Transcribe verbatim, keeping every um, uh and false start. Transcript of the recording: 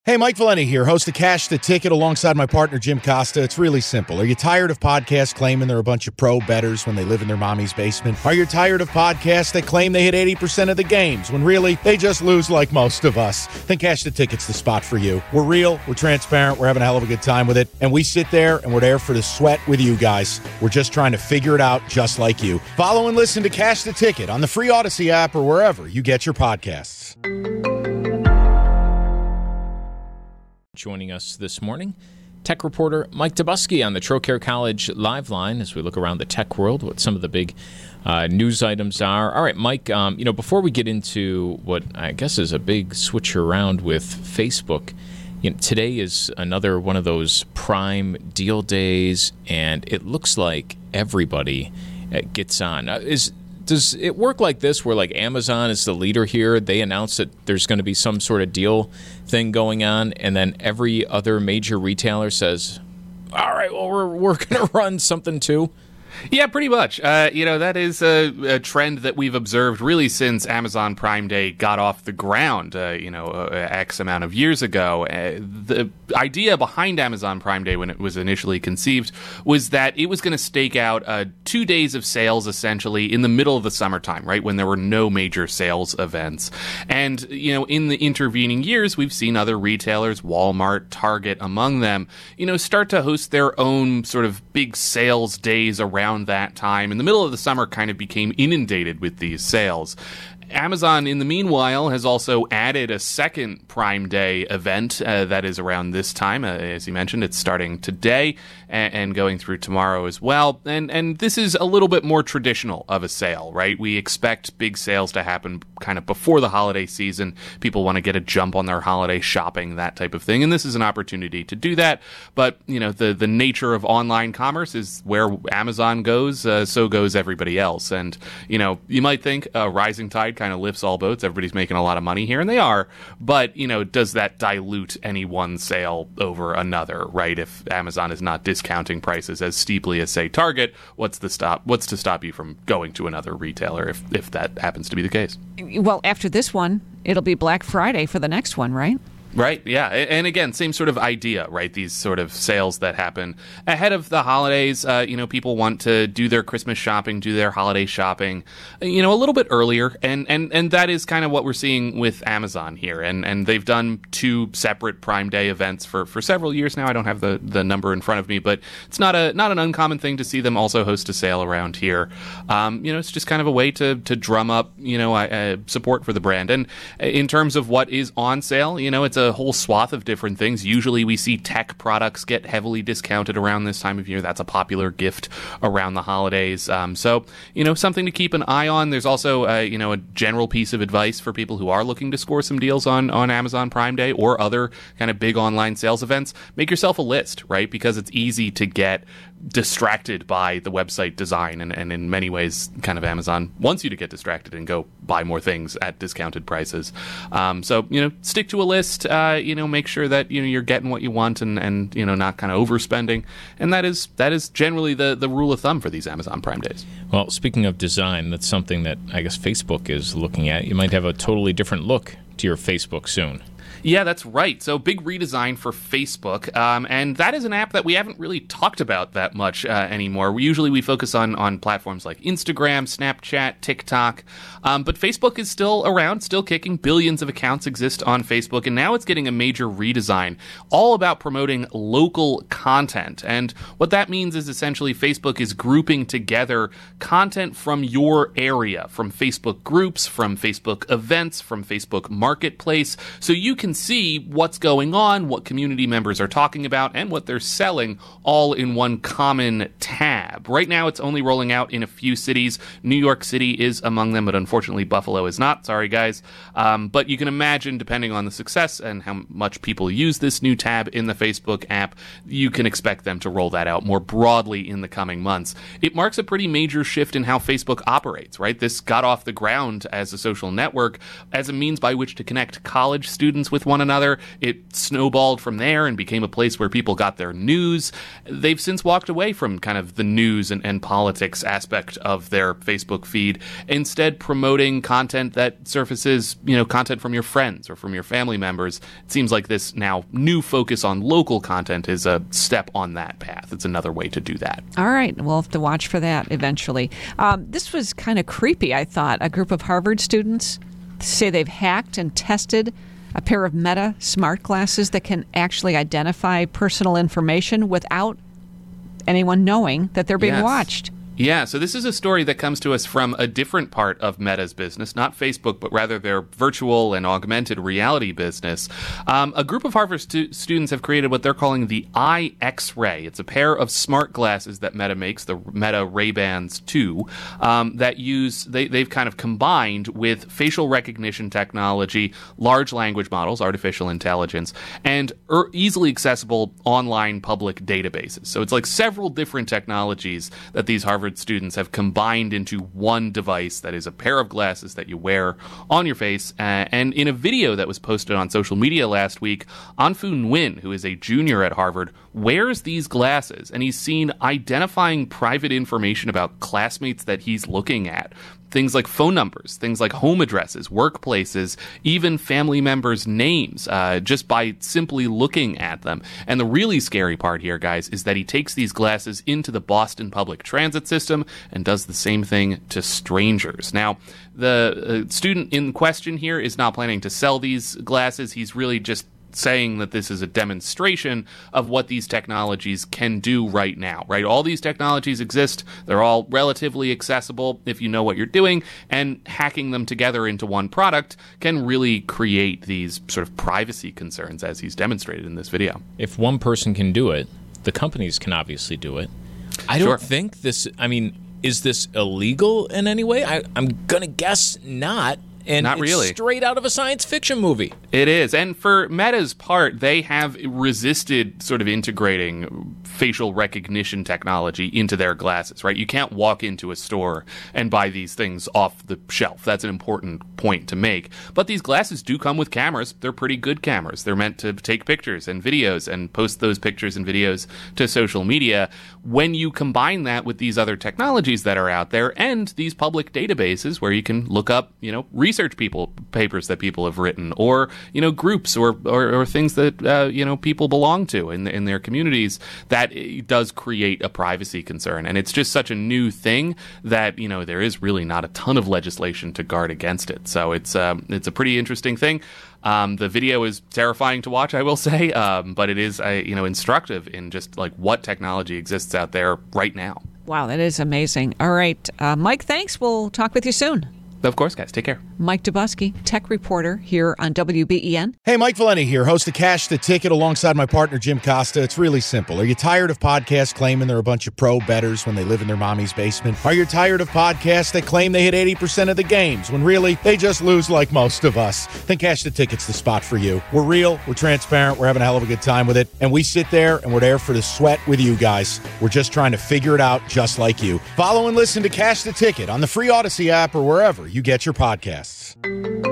Hey, Mike Valenti here, host of Cash the Ticket alongside my partner, Jim Costa. It's really simple. Are you tired of podcasts claiming they're a bunch of pro bettors when they live in their mommy's basement? Are you tired of podcasts that claim they hit eighty percent of the games when really they just lose like most of us? Then Cash the Ticket's the spot for you. We're real, we're transparent, we're having a hell of a good time with it, and we sit there and we're there for the sweat with you guys. We're just trying to figure it out just like you. Follow and listen to Cash the Ticket on the free Odyssey app or wherever you get your podcasts. Joining us this morning, tech reporter Mike Dobuski on the Trocaire College Live Line as we look around the tech world, what some of the big uh, news items are. All right, Mike, um, you know, before we get into what I guess is a big switch around with Facebook, you know, today is another one of those prime deal days, and it looks like everybody uh, gets on. Uh, is Does it work like this where like Amazon is the leader here? They announce that there's going to be some sort of deal thing going on, and then every other major retailer says, all right, well, we're, we're going to run something too? Yeah, pretty much. Uh, you know, that is a, a trend that we've observed really since Amazon Prime Day got off the ground, uh, you know, uh, X amount of years ago. Uh, the idea behind Amazon Prime Day when it was initially conceived was that it was going to stake out uh, two days of sales, essentially, in the middle of the summertime, right, when there were no major sales events. And, you know, in the intervening years, we've seen other retailers, Walmart, Target among them, you know, start to host their own sort of big sales days around that time. In the middle of the summer kind of became inundated with these sales. Amazon, in the meanwhile, has also added a second Prime Day event uh, that is around this time. Uh, as you mentioned, it's starting today and, and going through tomorrow as well. And and this is a little bit more traditional of a sale, right? We expect big sales to happen kind of before the holiday season. People want to get a jump on their holiday shopping, that type of thing. And this is an opportunity to do that. But, you know, the, the nature of online commerce is where Amazon goes, uh, so goes everybody else. And, you know, you might think a rising tide kind of lifts all boats. Everybody's making a lot of money here, and they are. But, you know, does that dilute any one sale over another, right? If Amazon is not discounting prices as steeply as, say, Target, what's the stop? What's to stop you from going to another retailer if, if that happens to be the case? Well, after this one, it'll be Black Friday for the next one, right? Right, yeah. And again, same sort of idea, right? These sort of sales that happen ahead of the holidays. Uh, you know, people want to do their Christmas shopping, do their holiday shopping, you know, a little bit earlier. And, and, and that is kind of what we're seeing with Amazon here. And and they've done two separate Prime Day events for, for several years now. I don't have the, the number in front of me, but it's not a not an uncommon thing to see them also host a sale around here. Um, you know, it's just kind of a way to, to drum up, you know, uh, support for the brand. And in terms of what is on sale, you know, it's a a whole swath of different things. Usually we see tech products get heavily discounted around this time of year. That's a popular gift around the holidays. Um, so, you know, something to keep an eye on. There's also, uh, you know, a general piece of advice for people who are looking to score some deals on, on Amazon Prime Day or other kind of big online sales events. Make yourself a list, right? Because it's easy to get distracted by the website design, and, and in many ways kind of Amazon wants you to get distracted and go buy more things at discounted prices. Um, so, you know, stick to a list, uh, you know, make sure that, you know, you're getting what you want and, and you know, not kind of overspending. And that is that is generally the, the rule of thumb for these Amazon Prime Days. Well, speaking of design, that's something that I guess Facebook is looking at. You might have a totally different look to your Facebook soon. Yeah, that's right. So big redesign for Facebook, um, and that is an app that we haven't really talked about that much uh, anymore. We, usually we focus on, on platforms like Instagram, Snapchat, TikTok, um, but Facebook is still around, still kicking. Billions of accounts exist on Facebook, and now it's getting a major redesign, all about promoting local content. And what that means is essentially Facebook is grouping together content from your area, from Facebook groups, from Facebook events, from Facebook Marketplace, so you can see what's going on, what community members are talking about, and what they're selling all in one common tab. Right now, it's only rolling out in a few cities. New York City is among them, but unfortunately, Buffalo is not. Sorry, guys. Um, but you can imagine, depending on the success and how much people use this new tab in the Facebook app, you can expect them to roll that out more broadly in the coming months. It marks a pretty major shift in how Facebook operates, right? This got off the ground as a social network, as a means by which to connect college students with with one another. It snowballed from there and became a place where people got their news. They've since walked away from kind of the news and, and politics aspect of their Facebook feed, instead promoting content that surfaces, you know, content from your friends or from your family members. It seems like this now new focus on local content is a step on that path. It's another way to do that. All right. We'll have to watch for that eventually. Um, this was kind of creepy, I thought. A group of Harvard students say they've hacked and tested a pair of Meta smart glasses that can actually identify personal information without anyone knowing that they're being Yes. watched. Yeah, so this is a story that comes to us from a different part of Meta's business, not Facebook, but rather their virtual and augmented reality business. Um, a group of Harvard stu- students have created what they're calling the Eye X-Ray. It's a pair of smart glasses that Meta makes, the Meta Ray-Bans two, um, that use, they, they've kind of combined with facial recognition technology, large language models, artificial intelligence, and er- easily accessible online public databases. So it's like several different technologies that these Harvard students have combined into one device that is a pair of glasses that you wear on your face. Uh, and in a video that was posted on social media last week, Anfu Nguyen, who is a junior at Harvard, wears these glasses, and he's seen identifying private information about classmates that he's looking at. Things like phone numbers, things like home addresses, workplaces, even family members' names, uh, just by simply looking at them. And the really scary part here, guys, is that he takes these glasses into the Boston public transit system and does the same thing to strangers. Now, the uh, student in question here is not planning to sell these glasses. He's really just saying that this is a demonstration of what these technologies can do right now, right? All these technologies exist. They're all relatively accessible if you know what you're doing, and hacking them together into one product can really create these sort of privacy concerns, as he's demonstrated in this video. If one person can do it, the companies can obviously do it. I don't Sure. think this, I mean, is this illegal in any way? I, I'm going to guess not. And Not it's really. straight out of a science fiction movie. It is. And for Meta's part, they have resisted sort of integrating facial recognition technology into their glasses, right? You can't walk into a store and buy these things off the shelf. That's an important point to make. But these glasses do come with cameras. They're pretty good cameras. They're meant to take pictures and videos and post those pictures and videos to social media. When you combine that with these other technologies that are out there and these public databases where you can look up, you know, research people papers that people have written, or you know groups or or, or things that uh, you know people belong to in in their communities, that it does create a privacy concern. And it's just such a new thing that you know there is really not a ton of legislation to guard against it. So it's um, it's a pretty interesting thing. Um, the video is terrifying to watch, I will say, um, but it is uh, you know instructive in just like what technology exists out there right now. Wow, that is amazing. All right, uh, Mike, thanks. We'll talk with you soon. Of course, guys. Take care. Mike Dubusky, tech reporter here on W B E N. Hey, Mike Valenti here, host of Cash the Ticket alongside my partner, Jim Costa. It's really simple. Are you tired of podcasts claiming they're a bunch of pro bettors when they live in their mommy's basement? Are you tired of podcasts that claim they hit eighty percent of the games when really they just lose like most of us? Then Cash the Ticket's the spot for you. We're real, we're transparent, we're having a hell of a good time with it, and we sit there and we're there for the sweat with you guys. We're just trying to figure it out just like you. Follow and listen to Cash the Ticket on the free Odyssey app or wherever you get your podcasts.